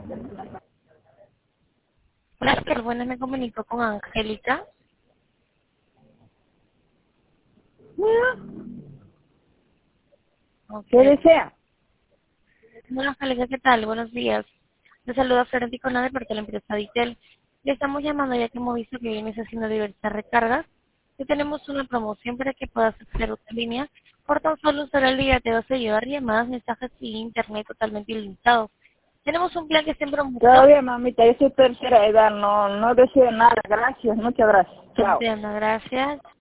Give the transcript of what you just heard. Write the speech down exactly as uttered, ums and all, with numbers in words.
Hola, qué buenas, me comunico con Angélica. ¿Qué Okay. desea? Hola, Angélica, ¿qué tal? Buenos días. Le saluda Florenti con la de parte de la empresa Ditel. Le estamos llamando ya que hemos visto que vienes haciendo diversas recargas y tenemos una promoción para que puedas hacer otra línea. Por tan solo usar el día te vas a llevar llamadas, mensajes y internet totalmente ilimitados. Tenemos un plan que está en promoción. Todavía, mamita, yo soy tercera edad, no, no deseo nada. Gracias, muchas gracias. Chao. Entiendo, gracias.